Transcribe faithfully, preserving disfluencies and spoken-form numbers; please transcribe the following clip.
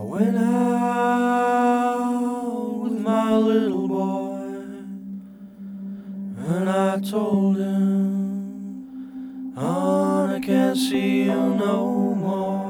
I went out with my little boy, and I told him, "Hon, I can't see you no more."